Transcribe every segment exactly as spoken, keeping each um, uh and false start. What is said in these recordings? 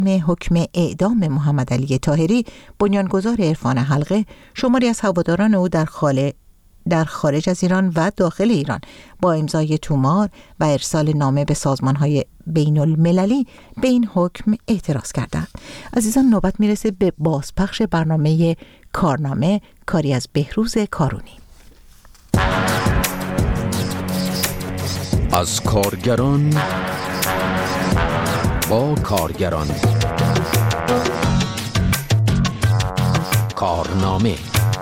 حکم اعدام محمد علی طاهری، بنیانگذار عرفان حلقه، شماری از هواداران او در خاله در خارج از ایران و داخل ایران با امضای تومار و ارسال نامه به سازمان‌های بین المللی به این حکم اعتراض کردند. عزیزان، نوبت میرسه به بازپخش برنامه کارنامه، کاری از بهروز کارونی. از کارگران با کارگران، کارنامه.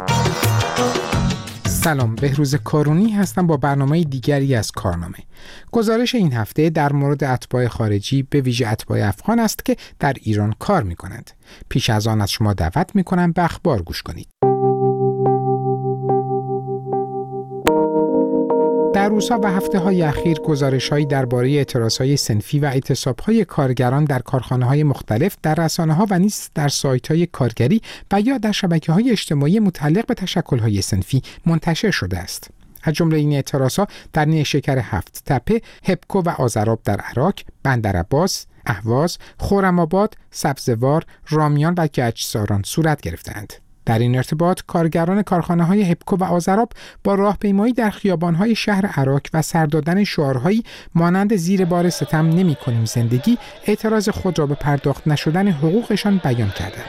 سلام، بهروز کارونی هستم با برنامه دیگری از کارنامه. گزارش این هفته در مورد اتباع خارجی، به ویژه اتباع افغان است که در ایران کار می کنند. پیش از آن از شما دعوت می کنم به اخبار گوش کنید. در روزها و هفته‌های اخیر گزارش‌هایی درباره اعتراض‌های صنفی و اعتصاب‌های کارگران در کارخانه‌های مختلف، در رسانه‌ها و نیز در سایت‌های کارگری و یا در شبکه‌های اجتماعی متعلق به تشکل‌های صنفی منتشر شده است. از جمله این اعتراض‌ها در نیشکر هفت تپه، هپکو و آذراب در عراق، بندرعباس، اهواز، خرم‌آباد، سبزوار، رامیان و گچساران صورت گرفتند. در این ارتباط کارگران کارخانه‌های هپکو و آذراب با راهپیمایی در خیابان‌های شهر عراق و سر دادن شعارهایی مانند زیر بار ستم نمی‌کنیم زندگی، اعتراض خود را به پرداخت نشدن حقوقشان بیان کردند.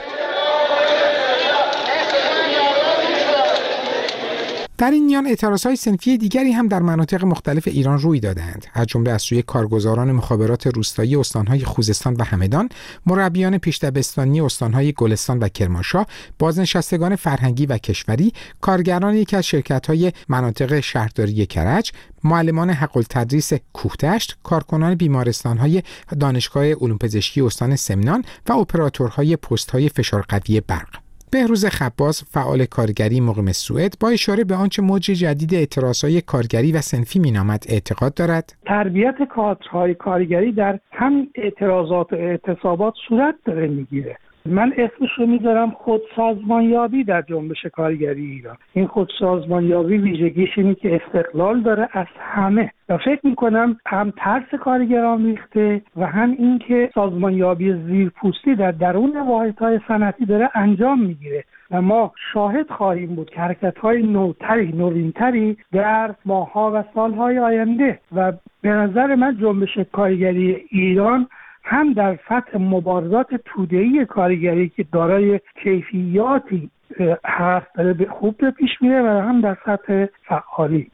در این میان اعتراضهای صنفی دیگری هم در مناطق مختلف ایران روی دادند، از جمله از سوی کارگزاران مخابرات روستایی استانهای خوزستان و همدان، مربیان پیش‌دبستانی استانهای گلستان و کرمانشاه، بازنشستگان فرهنگی و کشوری، کارگران یکی از شرکت‌های مناطق شهرداری کرج، معلمان حق التدریس کوهدشت، کارکنان بیمارستان‌های دانشگاه علوم پزشکی استان سمنان و اپراتورهای پست‌های فشارقوی برق. بهروز خباز، فعال کارگری مقیم سوئد، با اشاره به آنچه موج جدید اعتراضهای کارگری و صنفی مینامد اعتقاد دارد تربیت کادرهای کارگری در هم اعتراضات و اعتصابات صورت داره میگیره. من اسمش رو میذارم خودسازمانیابی در جنبش کارگری ایران. این خودسازمانیابی ویژگیش اینه که استقلال داره از همه و فکر میکنم هم ترس کارگران ریخته و هم این که سازمانیابی زیرپوستی در درون واحدهای صنعتی داره انجام میگیره و ما شاهد خواهیم بود که حرکت‌های نوتری، نوینتری در ماه‌ها و سال‌های آینده و به نظر من جنبش کارگری ایران هم در سطح مبارزات توده‌ای کارگری که دارای کیفیاتی هست داره خوب به پیش میره و هم در سطح فعالی.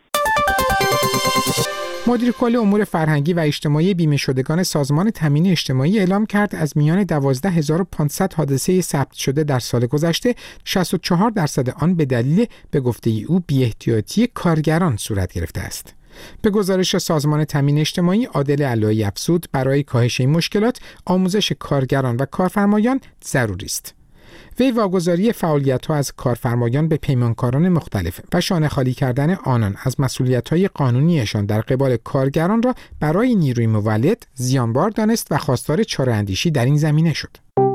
مدیر کل امور فرهنگی و اجتماعی بیمه شدگان سازمان تامین اجتماعی اعلام کرد از میان دوازده هزار و پانصد حادثه ثبت شده در سال گذشته، شصت و چهار درصد آن به دلیل به گفته او بی‌احتیاطی کارگران صورت گرفته است. به گزارش سازمان تامین اجتماعی، عادل علایی افزود برای کاهش این مشکلات آموزش کارگران و کارفرمایان ضروری است. وی واگذاری فعالیت‌ها از کارفرمایان به پیمانکاران مختلف و شانه خالی کردن آنان از مسئولیت‌های قانونیشان در قبال کارگران را برای نیروی مولد زیانبار دانست و خواستار چاره‌اندیشی در این زمینه شد.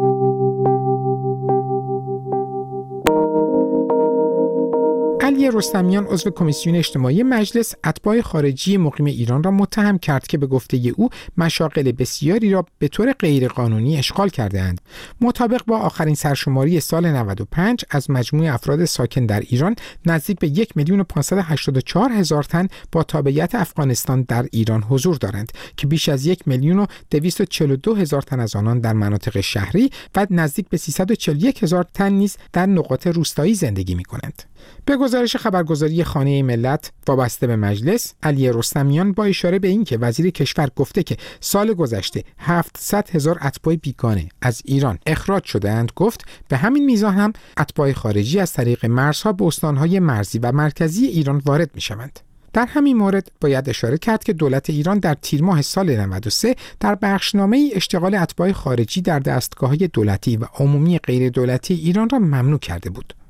علی رستمیان، عضو کمیسیون اجتماعی مجلس، اتباع خارجی مقیم ایران را متهم کرد که به گفته او مشاغل بسیاری را به طور غیرقانونی اشغال کرده‌اند. مطابق با آخرین سرشماری سال نود و پنج از مجموع افراد ساکن در ایران، نزدیک به یک میلیون و پانصد و هشتاد و چهار هزار تن با تابعیت افغانستان در ایران حضور دارند که بیش از یک میلیون و دویست و چهل و دو هزار تن از آنان در مناطق شهری و نزدیک به سیصد و چهل و یک هزار تن نیز در نقاط روستایی زندگی می‌کنند. به گزارش خبرگزاری خانه ملت وابسته به مجلس، علی رستمیان با اشاره به اینکه وزیر کشور گفته که سال گذشته هفتصد هزار اتباع بیگانه از ایران اخراج شده‌اند، گفت به همین میزان هم اتباع خارجی از طریق مرزها به استان‌های مرزی و مرکزی ایران وارد می‌شوند. در همین مورد باید اشاره کرد که دولت ایران در تیر ماه سال نود و سه در بخشنامه اشتغال اتباع خارجی در دستگاه‌های دولتی و عمومی غیر دولتی ایران را ممنوع کرده بود.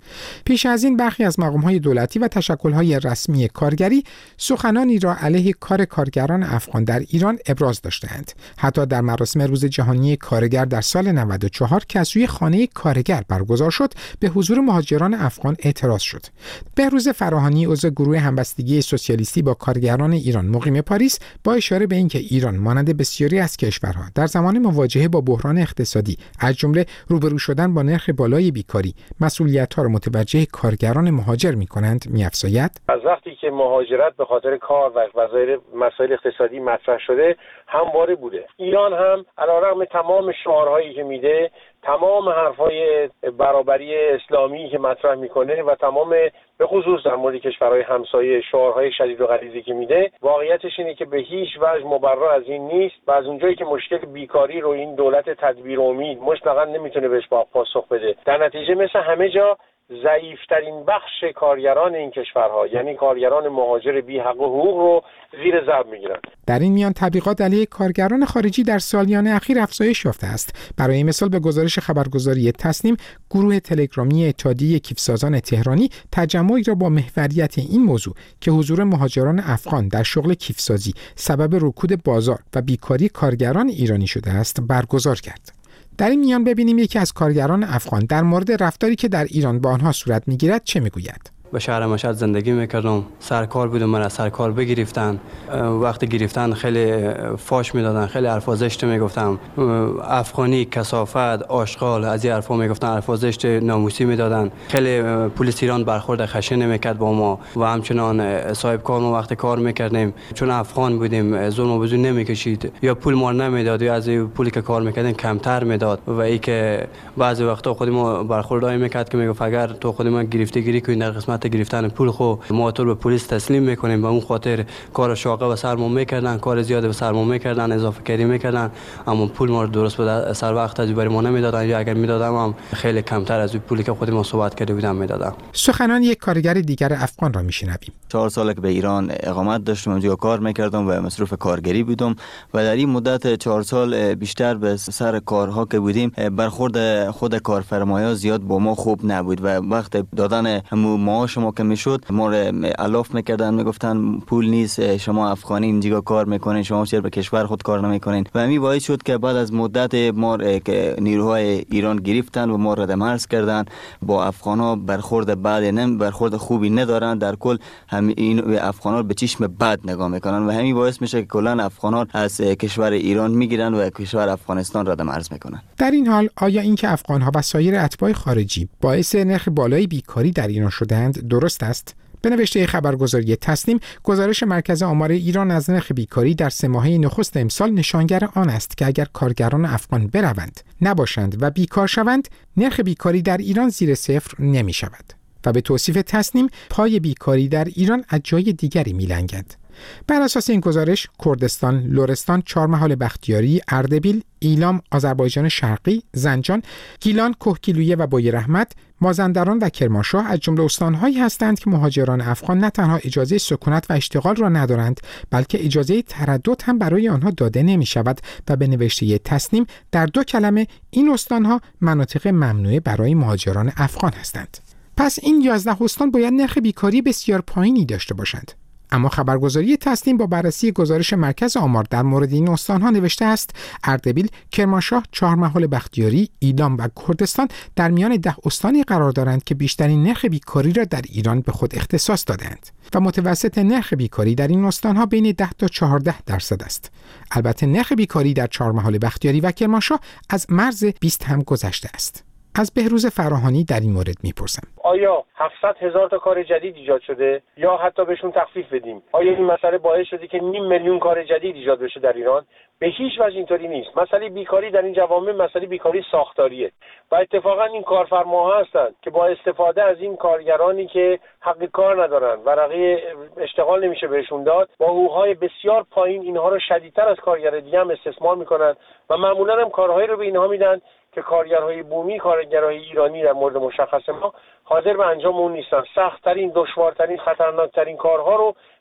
پیش از این برخی از مقام‌های دولتی و تشکل‌های رسمی کارگری سخنانی را علیه کار کارگران افغان در ایران ابراز داشتند. حتی در مراسم روز جهانی کارگر در سال نود و چهار که از سوی خانه کارگر برگزار شد، به حضور مهاجران افغان اعتراض شد. بهروز فراهانی عضو گروه همبستگی سوسیالیستی با کارگران ایران مقیم پاریس با اشاره به اینکه ایران مانند بسیاری از کشورها در زمان مواجهه با بحران اقتصادی از جمله روبرو شدن با نرخ بالای بیکاری مسئولیت‌ها را متوجه کارگران مهاجر می‌کنند، می‌افزاید از وقتی که مهاجرت به خاطر کار و مسائل مسائل اقتصادی مطرح شده همواره بوده. ایران هم علیرغم تمام شعارهایی که میده، تمام حرفای برابری اسلامی که مطرح میکنه و تمام به خصوص در مورد کشورهای همسایه شعارهای شدید و غلیظی که میده، واقعیتش اینه که به هیچ وجه مبرر از این نیست و از اونجایی که مشکل بیکاری رو این دولت تدبیر امید مطلقاً نمیتونه بهش پاسخ بده، در نتیجه مثل همه جا ضعیفترین بخش کارگران این کشورها یعنی کارگران مهاجر بی حق و حقوق رو زیر ضرب میگیرن. در این میان تبلیغات علیه کارگران خارجی در سالیان اخیر افزایش یافته است. برای مثال به گزارش خبرگزاری تصنیم، گروه تلگرامی اتحادیه کیفسازان تهرانی تجمعی را با محوریت این موضوع که حضور مهاجران افغان در شغل کیفسازی سبب رکود بازار و بیکاری کارگران ایرانی شده است برگزار کرد. در این میان ببینیم یکی از کارگران افغان در مورد رفتاری که در ایران با آنها صورت می‌گیرد چه می‌گوید. به شهر مشهد زندگی میکردم، سرکار بودم، من از سرکار بگرفتن، وقتی گرفتن خیلی فاش میدادن، خیلی حرفا زشت میگفتم، افغانی، کثافت، آشغال، از این حرفا میگفتن، حرفا زشت ناموسی میدادن. خیلی پلیس ایران برخورد خشن میکرد با ما و همچنان صاحب کار ما وقتی کار میکردیم چون افغان بودیم ظلم و بزون نمیکشید، یا پول ما نمیداد یا از پولی که کار میکردیم کمتر میداد و ای که بعضی وقتا خود ما برخوردای میکرد که میگفت اگر تو خود ما گرفتگیری کنی در قسمت گرفتن پول خو ما تو به پلیس تسلیم میکنیم. به اون خاطر کار شاقه و سرمو میکردن، کار زیاده به سرمو میکردن، اضافه کاری میکردن، اما پول ما رو درست به سر وقت از برای ما نمیدادن یا اگر میدادم هم خیلی کمتر از اون پولی که خود ما صحبت کرده بودم میدادن. سخنان یک کارگر دیگر افغان را میشنویم. چهار سال که به ایران اقامت داشتم، اونجا کار میکردم و مصروف کارگری بودم و در این مدت چهار سال بیشتر به سر کارها که بودیم برخورد خود کارفرمایا زیاد با ما خوب نبود و وقت دادن معاش ما که میشد ما رو الاف میکردن، میگفتن پول نیست، شما افغانی اینجا کار میکنین، شما چرا به کشور خود کار نمیکنین و همین باعث شد که بعد از مدت ما که نیروهای ایران گرفتن و ما رد مرز کردن، با افغانا برخورد بعد نم برخورد خوبی ندارن، در کل هم این افغانا به چشم بد نگاه میکنن و همین باعث میشه که کلا افغانا از کشور ایران میگیرن و کشور افغانستان رد مرز میکنن. در این حال آیا اینکه افغانها و سایر اتباع خارجی باعث نرخ بالای بیکاری در ایران شدند درست است؟ به نوشته خبرگزاری تصنیم، گزارش مرکز آمار ایران از نرخ بیکاری در سه ماهه نخست امسال نشانگر آن است که اگر کارگران افغان بروند، نباشند و بیکار شوند، نرخ بیکاری در ایران زیر صفر نمی شود. و به توصیف تصنیم، پای بیکاری در ایران از جای دیگری می لنگد. بر اساس این گزارش، کردستان، لرستان، چهارمحال بختیاری، اردبیل، ایلام، آذربایجان شرقی، زنجان، گیلان، کهگیلویه و بویراحمد، مازندران و کرمانشاه از جمله استان‌هایی هستند که مهاجران افغان نه تنها اجازه سکونت و اشتغال را ندارند، بلکه اجازه تردد هم برای آنها داده نمی‌شود و به نوشته تصنیم در دو کلمه این استان‌ها مناطق ممنوعه برای مهاجران افغان هستند. پس این یازده استان باید نرخ بیکاری بسیار پایینی داشته باشند. اما خبرگزاری تصنیم با بررسی گزارش مرکز آمار در مورد این استان‌ها نوشته است اردبیل، کرمانشاه، چهارمحال بختیاری، ایلام و کردستان در میان ده استانی قرار دارند که بیشترین نرخ بیکاری را در ایران به خود اختصاص دادند و متوسط نرخ بیکاری در این استان‌ها بین ده تا چهارده درصد است. البته نرخ بیکاری در چهارمحال بختیاری و کرمانشاه از مرز بیست هم گذشته است. از بهروز فراهانی در این مورد میپرسم. آیا هفتصد هزار تا کار جدید ایجاد شده یا حتی بهشون تخفیف بدیم؟ آیا این مسئله باعث شده که نیم میلیون کار جدید ایجاد بشه در ایران؟ به هیچ وجه اینطوری نیست. مسئله بیکاری در این جوامع مسئله بیکاری ساختاریه و اتفاقا این کارفرماها هستند که با استفاده از این کارگرانی که حق کار ندارن و رقیق اشتغال نمیشه بهشون داد، با حقوق‌های بسیار پایین اینها رو شدیدتر از کارگر دیگه هم استثمار میکنن و معمولا هم کارهایی رو به اینها میدن که کارگرهای بومی، کارگرهای ایرانی در مورد مشخص ما حاضر به انجام اون نیستن. سخت‌ترین، دشوارترین، خطرناکترین کارها رو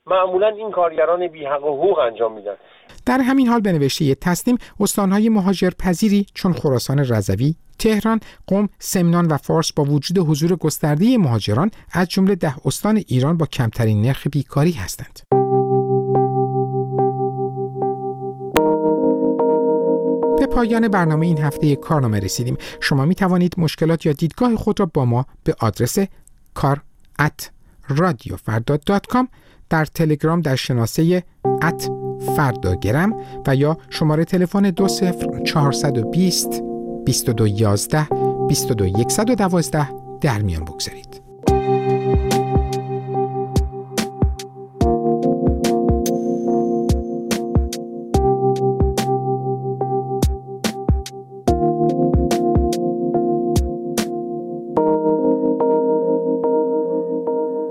معمولا این کارگران بی حق و حقوق انجام میدن. در همین حال به نوشته تصنیم استانهای مهاجرپذیری چون خراسان رضوی، تهران، قم، سمنان و فارس با وجود حضور گسترده مهاجران از جمله ده استان ایران با کمترین نرخ بیکاری هستند. به پایان برنامه این هفته کارنامه رسیدیم. شما می توانید مشکلات یا دیدگاه خود را با ما به آدرس کار ات رادیو فردا دات کام، در تلگرام در شناسه ات فرداگرم و یا شماره تلفن دو صفر چهارصد و بیست بیست و دو یازده بیست و دو صد و دوازده در میان بگذارید.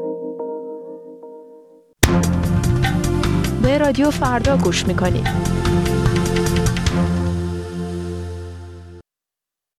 رادیو فردا گوش میکنید.